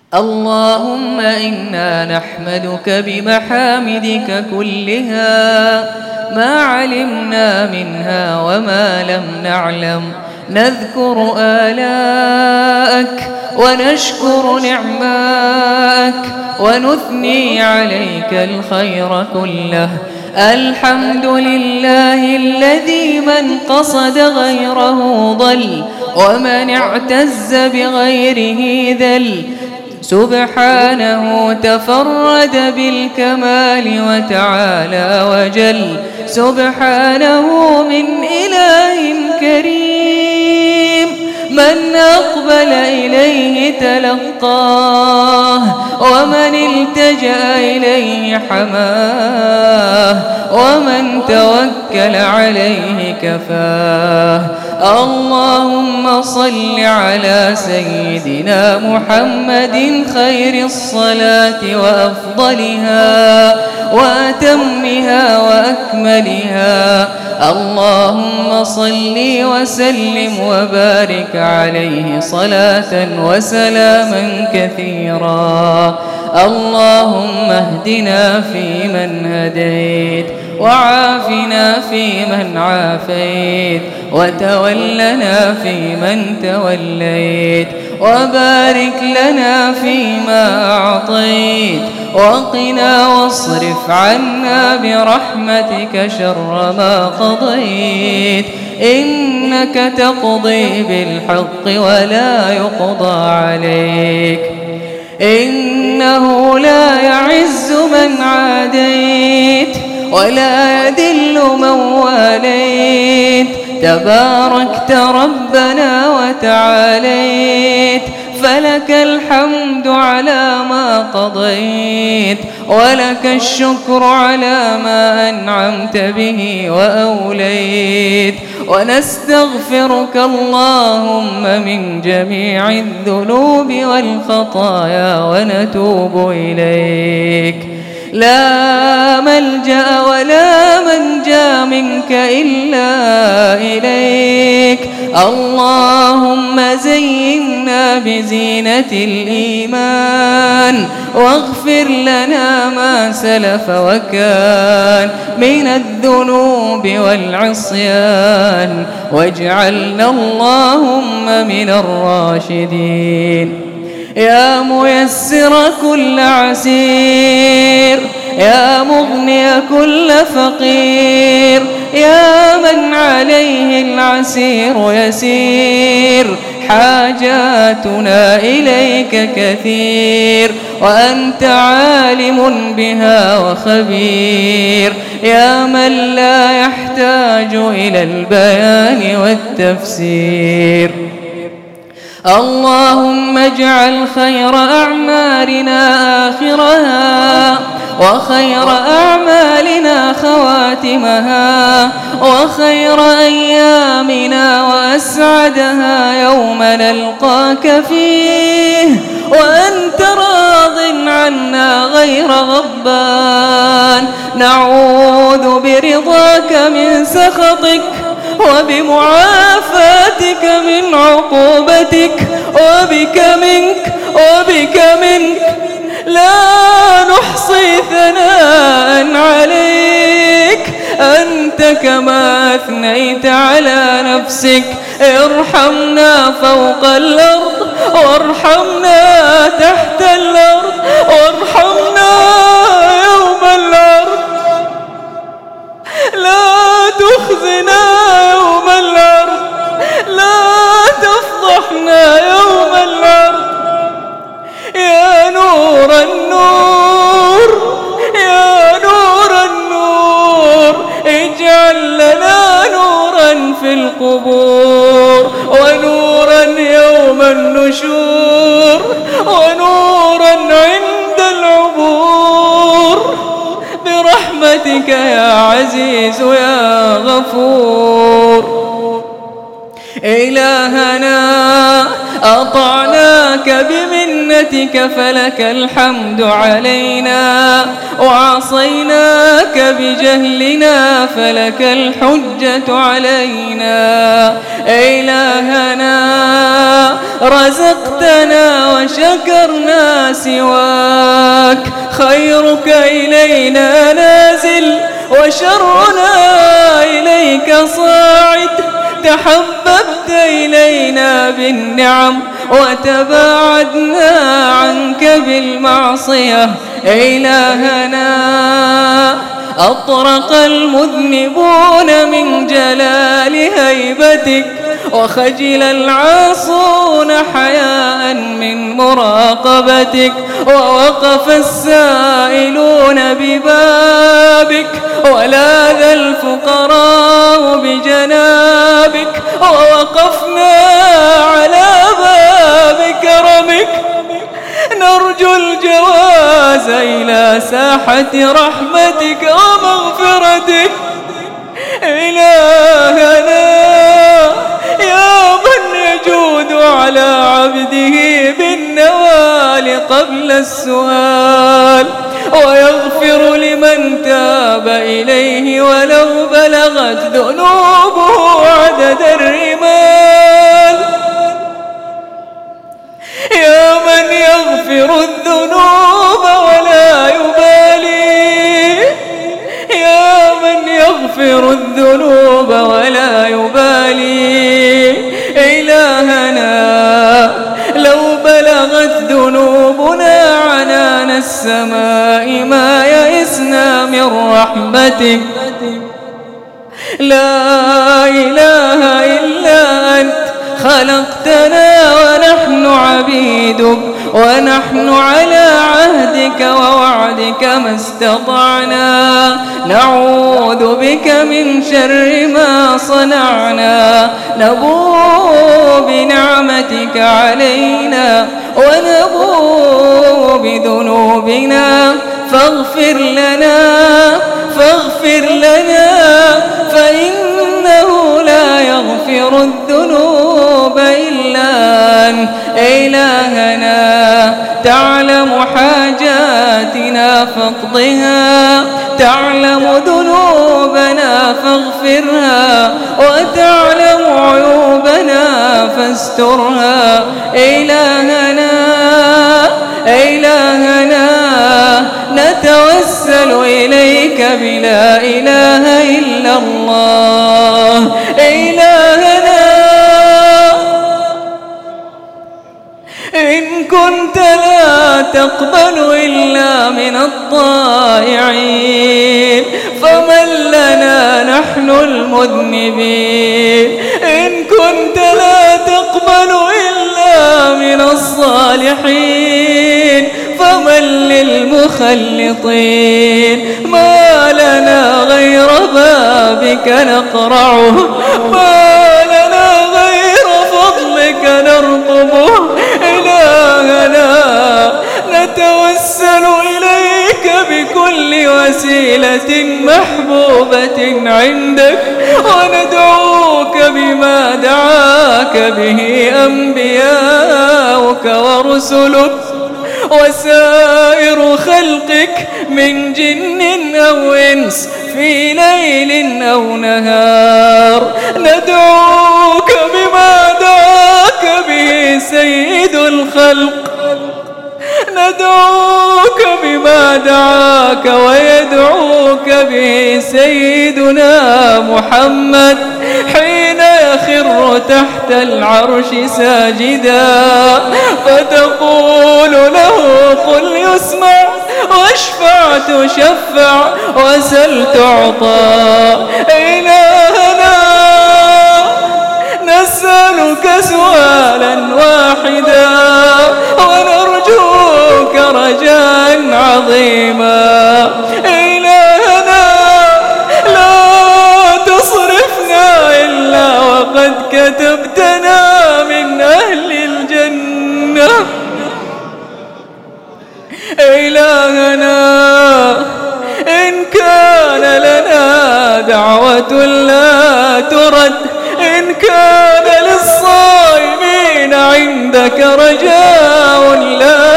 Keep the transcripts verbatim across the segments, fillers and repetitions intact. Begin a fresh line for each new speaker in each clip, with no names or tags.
اللهم إنا نحمدك بمحامدك كلها ما علمنا منها وما لم نعلم، نذكر آلاءك ونشكر نعماءك ونثني عليك الخير كله. الحمد لله الذي من قصد غيره ضل ومن اعتز بغيره ذل، سبحانه تفرد بالكمال وتعالى وجل، سبحانه من إله كريم من أقبل إليه تلقاه ومن التجأ إليه حماه ومن توكل عليه كفاه. اللهم صل على سيدنا محمد خير الصلاة وأفضلها وأتمها وأكملها. اللهم صل وسلم وبارك عليه صلاة وسلاما كثيرا. اللهم اهدنا فيمن هديت وعافنا فيمن عافيت وتولنا فيمن توليت وبارك لنا فيما أعطيت وقنا واصرف عنا برحمتك شر ما قضيت، إنك تقضي بالحق ولا يقضى عليك، إنه لا يعز من عاديت ولا يذل من واليت، تباركت ربنا وتعاليت، فلك الحمد على ما قضيت ولك الشكر على ما أنعمت به وأوليت. ونستغفرك اللهم من جميع الذنوب والخطايا ونتوب إليك. لا ملجأ ولا منجا منك إلا إليك. اللهم زينا بزينة الإيمان واغفر لنا ما سلف وكان من الذنوب والعصيان، واجعلنا اللهم من الراشدين. يا ميسر كل عسير، يا مغني كل فقير، يا من عليه العسير يسير، حاجاتنا إليك كثير وأنت عالم بها وخبير، يا من لا يحتاج إلى البيان والتفسير. اللهم اجعل خير أعمالنا آخرها وخير أعمالنا خواتمها وخير أيامنا وأسعدها يوم نلقاك فيه وأنت راض عنا غير غضبان. نعوذ برضاك من سخطك وبمعافاتك من عقوبتك، وبك منك وبك منك لا نحصي ثناء عليك، أنت كما أثنيت على نفسك. ارحمنا فوق الأرض وارحمنا تحت الأرض وارحمنا يوم الأرض، لا تخزنا يوم الأرض، لا تفضحنا يوم الأرض. يا نور النور، يا نور النور، اجعل لنا نورا في القبور ونورا يوم النشور ونورا عند العبور، برحمتك يا عزيز يا غفور. إلهنا أطعناك بمنك بسنتك فلك الحمد علينا، وعصيناك بجهلنا فلك الحجة علينا. إلهنا رزقتنا وشكرنا سواك، خيرك إلينا نازل وشرنا إليك صاعد، تحببت إلينا بالنعم وتباعدنا عنك بالمعصية. إلهنا أطرق المذنبون من جلال هيبتك، وخجل العاصون حياء من مراقبتك، ووقف السائلون ببابك، ولاذ الفقراء بجنابك، ووقفنا على باب كرمك نرجو الجواز إلى ساحة رحمتك ومغفرتك. إلهنا يا من يجود على عبده بالنوال قبل السؤال، ويغفر لمن تاب إليه ولو بلغت ذنوبه عدد الرمال. يا من يغفر الذنوب ولا يبالي، يا من يغفر الذنوب ولا يبالي. إلهنا لو بلغت ذنوبنا عنان السماء ما يئسنا من رحمتك. لا إله إلا أنت خلقتنا ونحن عبيدك، ونحن على عهدك ووعدك ما استطعنا، نعوذ بك من شر ما صنعنا، نبوء بنعمتك علينا ونبوء بذنوبنا، فاغفر لنا فاغفر لنا فإنه لا يغفر الذنوب إلا أنت. إلهنا تعلم حاجاتنا فاقضها، تعلم ذنوبنا فاغفرها، وتعلم عيوبنا فاسترها. إلهنا إلهنا نتوسل إليك بلا إله إلا الله. إلهنا إن كنت لا تقبل إلا من الضائعين فمن لنا نحن المذنبين. إن كنت لا تقبل إلا من الصالحين فمن للمخلطين. ما لنا غير بابك نقرعه، ما لنا غير فضلك نرقبه. إلهنا نتوسل إليك بكل وسيلة محبوبة عندك، وندعوك بما دعاك به أنبياؤك ورسلك وسائر خلقك من جن أو إنس في ليل أو نهار. ندعوك بما دعاك به سيد الخلق، ندعوك بما دعاك ويدعوك به سيدنا محمد حين يخر تحت العرش ساجدا، فتقول له قل يسمع، واشفع تشفع، وسل تعطى. إلهنا نسألك سؤالا واحدا ونرجوك رجاء عظيما. إلهنا لا تصرفنا إلا وقد كتبتنا من أهل الجنة. إلهنا إن كان لنا دعوة لا ترد، إن كان للصائمين عندك رجاء لا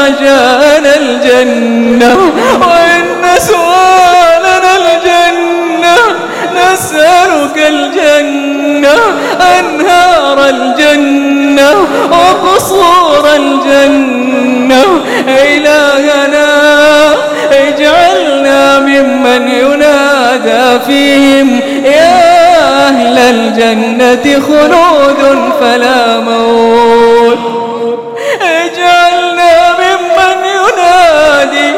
رجانا الجنة وإن سؤالنا الجنة. نسألك الجنة أنهار الجنة وقصور الجنة. إلهنا اجعلنا ممن ينادى فيهم يا أهل الجنة خلود فلا موت. اجعلنا ممن ينادي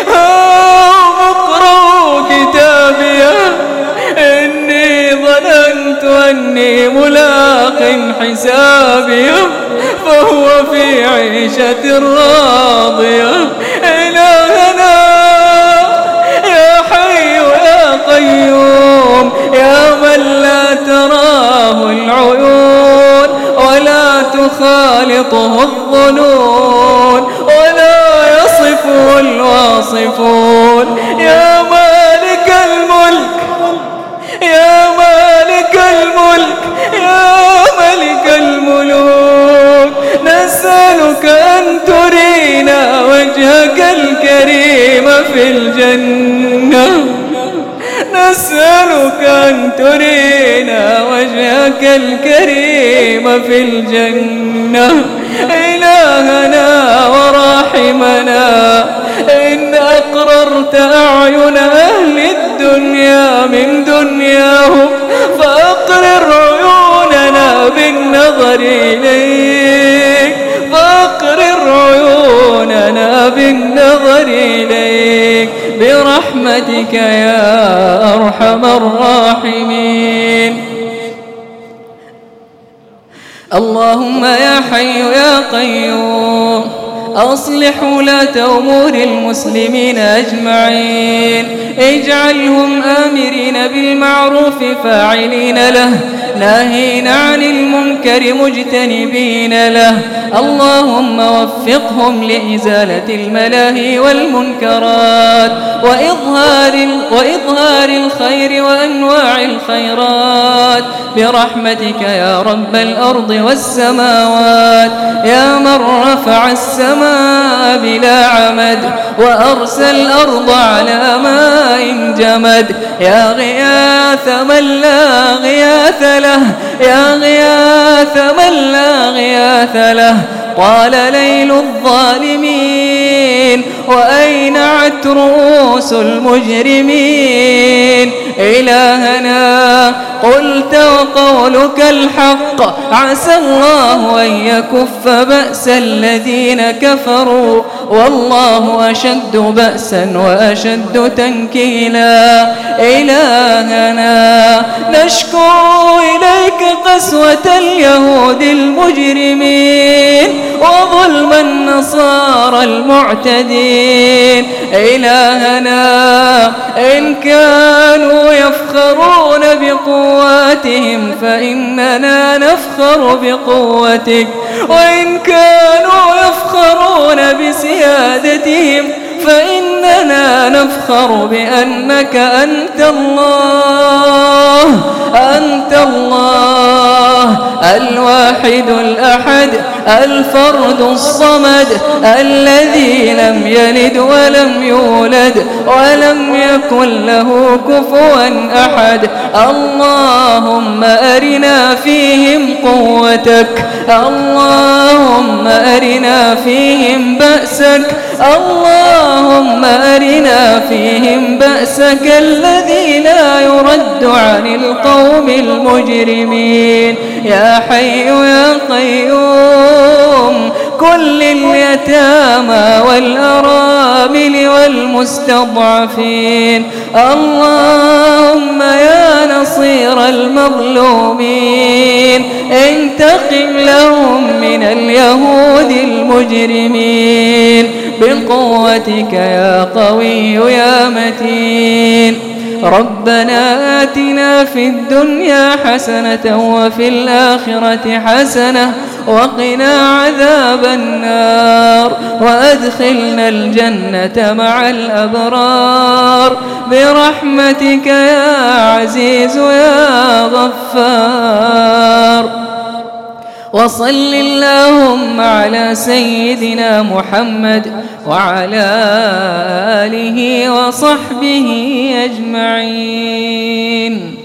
اقرأوا كتابيه إني ظننت أني ملاق حسابيه فهو في عيشة راضية. إلهنا يا حي يا قيوم يا من لا تراه العيون ولا تخالطه الظنون ولا يصفه الواصفون. يا مالك الملك يا مالك الملك يا ملك الملوك. نسألك أن ترينا وجهك الكريم في الجنة. نسألك أن ترينا وجهك الكريم في الجنة. إلهنا وراحمنا إن أقررت أعين أهل الدنيا من دنياهم فأقرر عيوننا بالنظر إليك. فأقرر عيوننا بالنظر إليك برحمتك يا أرحم الراحمين. اللهم يا حي يا قيوم أصلح ولاة أمور المسلمين أجمعين. اجعلهم آمرين بالمعروف فاعلين له ناهين عن المنكر مجتنبين له. اللهم وفقهم لإزالة الملاهي والمنكرات وإظهار, وإظهار الخير وأنواع الخيرات برحمتك يا رب الأرض والسماوات. يا من رفع السماء بلا عمد وأرسل الأرض على ماء جمد. يا غياث من لا غياث له يا غياث من لا غياث له. طال ليل الظالمين وأينعت رؤوس المجرمين. إلهنا قلت وقولك الحق عسى الله أن يكف بأس الذين كفروا والله أشد بأسا وأشد تنكيلا. إلهنا نشكو إليك قسوة اليهود المجرمين وظلم النصارى المعتدين. إلهنا إن كانوا يفخرون بقواتهم فإننا نفخر بقوتك وإن كانوا يفخرون بسيادتهم فإننا نفخر بأنك أنت الله أنت الله الواحد الأحد الفرد الصمد الذي لم يلد ولم يولد ولم يكن له كفوا أحد. اللهم أرنا فيهم قوتك اللهم أرنا فيهم بأسك اللهم أرنا فيهم بأسك الذي لا يرد عن القوم المجرمين. يا حي يا قيوم كل اليتامى والأرامل والمستضعفين. اللهم يا نصير المظلومين انتقم لهم من اليهود المجرمين بقوتك يا قوي يا متين. ربنا آتنا في الدنيا حسنة وفي الآخرة حسنة وقنا عذاب النار وأدخلنا الجنة مع الأبرار برحمتك يا عزيز يا غفار. وصل اللهم على سيدنا محمد وعلى آله وصحبه أجمعين.